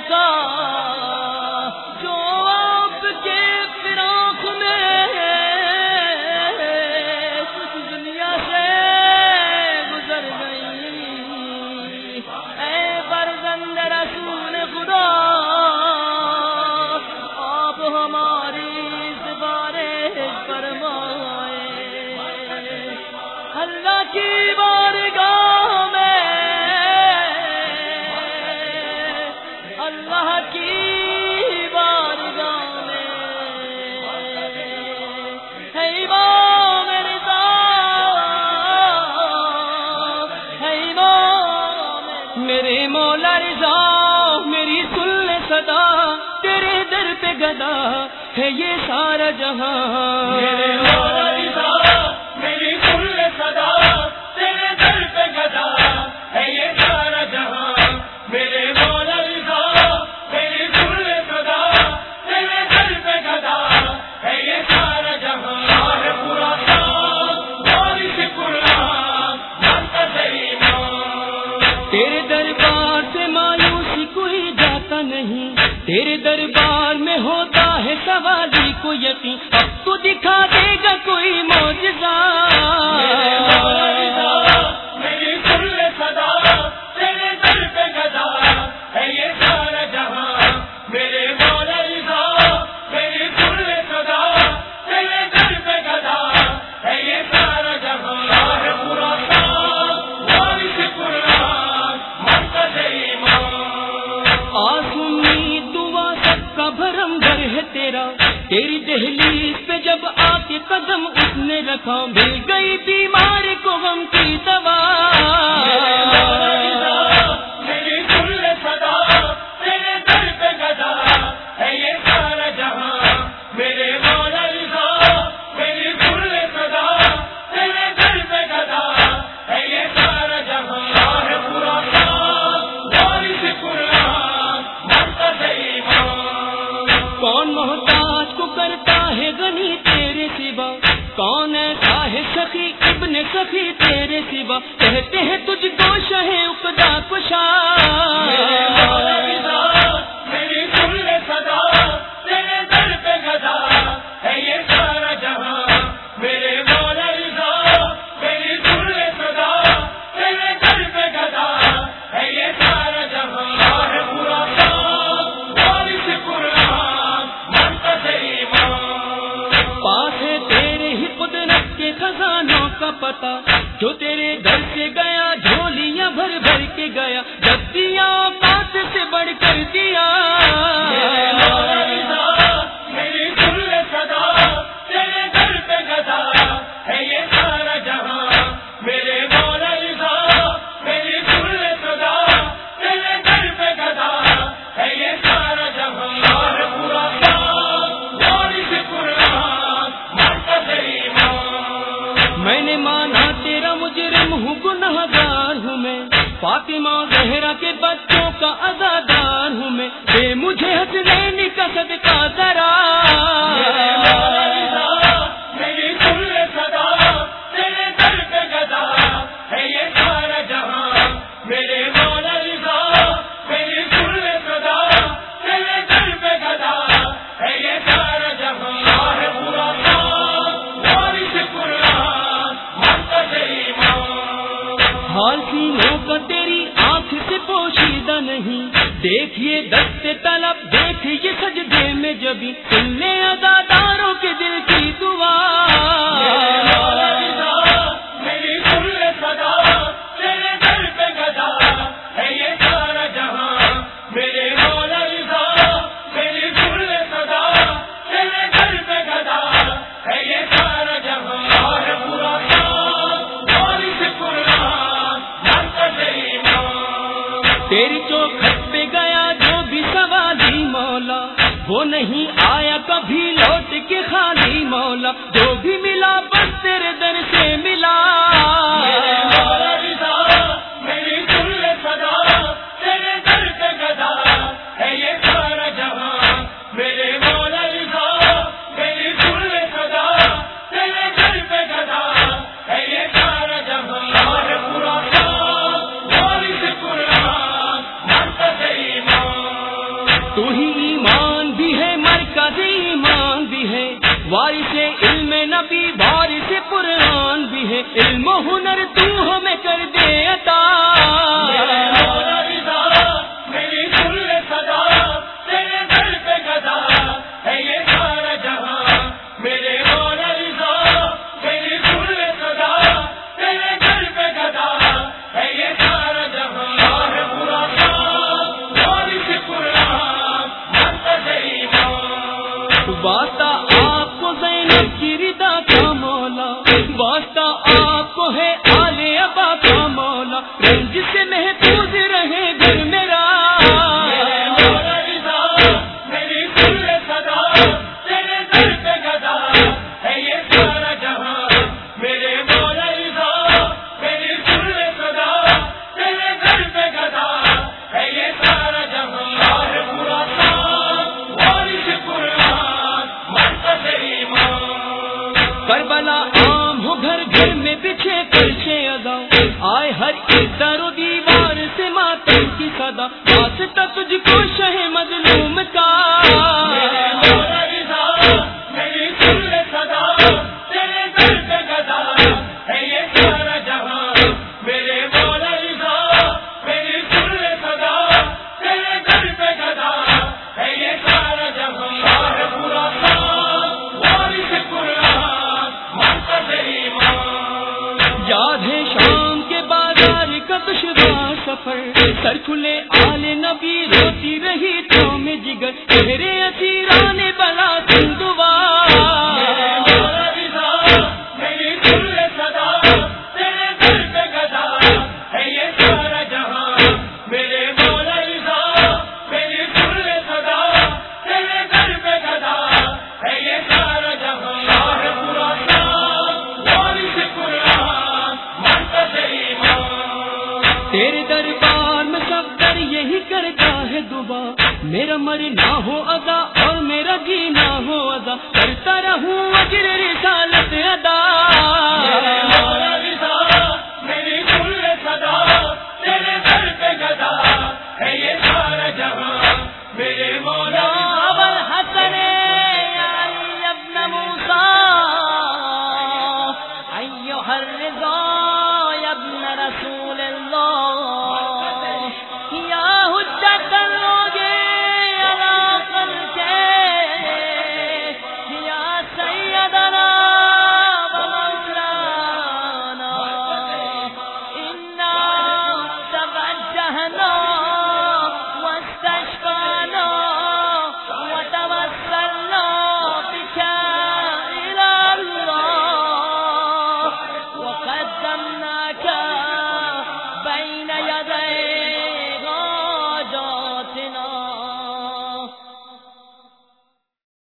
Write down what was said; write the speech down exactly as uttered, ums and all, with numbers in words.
آقا جو آپ کے فراق میں اس دنیا سے گزر گئی، اے فرزند رسول خدا آپ ہماری سفارش فرمائے۔ اللہ کی بارگاہ میں، اللہ کی بارگاہ میں ہے امام رضا، ہے امام میرے مولا رضا، میری سن لے صدا، تیرے در پہ گدا ہے یہ سارا جہاں۔ میرے مولا رضا میری سن لے صدا، تیرے در پہ گدا ہے یہ سارا جہاں۔ میرے مولا رضا میری سن لے صدا، تیرے در پہ گدا ہے یہ سارا جہاں۔ ہے پورا وارث قرآن منتظر امام، تیرے دربار سے مایوسی کوئی جاتا نہیں، تیرے دربار میں ہوتا ہے سوالی کو یقین، اب تو دکھا دے گا کوئی معجزہ۔ میری سن لے صدا، تیرے در پہ گدا ہے یہ سارا جہاں۔ میرے مولا رضا میری سن لے صدا، تیرے در پہ گدا ہے یہ سارا جہاں۔ ہے پورا وارث قرآن منتظر امام، آسونی دعا سب کا بھرم گھر ہے تیرا، تیری دہلیز پہ جب آ کے قدم اس نے رکھا، مل گئی بیمار کو غم کی دوا۔ میری سن لے صدا، تیرے در پہ گدا ہے یہ سارا جہاں۔ میرے مولا رضا میری سن لے صدا، تیرے در پہ گدا ہے یہ سارا جہاں۔ ہے پورا وارث قرآن منتظر امام، کون محتاج کو کرتا ہے غنی تیرے سوا، کون ایسا ہے سخی ابن سخی تیرے سوا، کہتے ہیں تجھ کو شہ عقدہ کشا۔ میری سن لے صدا، تیرے در پہ گدا ہے یہ سارا جہاں۔ میرے مولا رضا میری سن لے صدا، تیرے در پہ گدا ہے یہ سارا جہاں۔ ہے پورا وارث قرآن منتظر امام، پاس ہے تیرے ہی قدرت کے خزانوں کا پتہ، جو تیرے گھر سے گیا جھولیاں بھر بھر کے گیا، جب دیا بات سے بڑھ کر دیا۔ میری سن لے صدا، تیرے در پہ گدا ہے یہ سارا جہاں۔ میرے مولا رضا میری سن لے صدا، تیرے در پہ گدا ہے یہ سارا جہاں۔ ہے پورا وارث قرآن منتظر امام، میں نے مانا تیرا مجرم ہوں گناہ گار ہوں میں، فاطمہ زہرا کے بچوں کا عزادار ہوں میں، دے مجھے حسنین کا صدقہ ذرا۔ میری سن لے صدا، تیرے در پہ گدا ہے یہ سارا جہاں۔ میرے مولا رضا میری سن لے صدا، تیرے در پہ گدا ہے یہ سارا جہاں۔ ہے پورا وارث قرآن منتظر امام، حال سینوں کا تیری آنکھ سے پوشیدہ نہیں، دیکھیے دست طلب، دیکھیے سجدے میں جبھی، سن لے عزاداروں کے دل کی دعا۔ میری سن لے صدا، تیرے در پہ گدا ہے یہ سارا جہاں۔ میرے مولا رضا میری سن لے صدا، تیرے در پہ گدا ہے یہ سارا جہاں۔ ہے پورا وارث قرآن منتظر امام، تیری چوکھٹ پہ گیا جو بھی سوالی مولا، وہ نہیں آیا کبھی لوٹ کے خالی مولا، جو بھی ملا بس تیرے در سے ملا۔ میرے مولا رضا میری سن لے صدا، تیرے در پہ گدا ہے یہ سارا جہاں۔ میرے مولا رضا میری سن لے صدا، تیرے در پہ گدا ہے یہ سارا جہاں۔ ہے پورا وارث قرآن منتظر امام، تو ہی ایمان بھی ہے مرکز ایمان بھی ہے، وارث علم نبی وارث قرآن بھی ہے، علم و ہنر تو ہمیں کر دے عطا، میرے مولا رضا میری کل صدا تیرے در پہ گدا ہے یہ سارا جہاں، میرے مولا رضا میری کل صدا تیرے در پہ گدا ہے یہ سارا جہاں، شاہ خراسان وارث قرآن مرکز ایمان، واسطہ آپ کو زینب کی رضا کا مولا، واسطہ آپ کو ہے آل ابا کا مولا، رنج سے محفوظ رہے گھر میرا، میرے مولا رضا میری کل صدا تیرے در پہ گدا ہے یہ سارا جہاں، میرے مولا رضا میری کل صدا تیرے در پہ گدا ہے یہ سارا جہاں، شاہ خراسان وارث قرآن مرکز ایمان، کربلا عام ہو گھر گھر میں پیچھے پیچھے ادا، آئے ہر ایک در و دیوار سے ماتم کی صدا، واسطہ تجھ کو شہ مظلوم کا، میرے مولا رضا میری کل صدا تیرے در پہ گدا ہے یہ سارا جہاں، میرے مولا رضا میری کل صدا تیرے در پہ گدا ہے یہ سارا جہاں، شاہ خراسان وارث قرآن مرکز ایمان، یاد ہے شام کے بازار کا دشوار سفر، سر کھلے آل نبی روتی رہی تو میں جگر، تیرے اسیران بلا سندوا، میرے مولا رضا میری کل صدا تیرے در پہ گدا ہے یہ سارا جہاں، میرے مولا رضا میری کل صدا تیرے در پہ گدا ہے یہ سارا جہاں، شاہ خراسان وارث قرآن مرکز ایمان، تیرے دربار میں سب در یہی کرتا ہے دعا، میرا مرنا ہو ادا اور میرا جینا ہو ادا، کرتا رہوں اجر رسالت ادا، میرے مولا رضا میری کل صدا تیرے در پہ گدا ہے یہ سارا جہاں،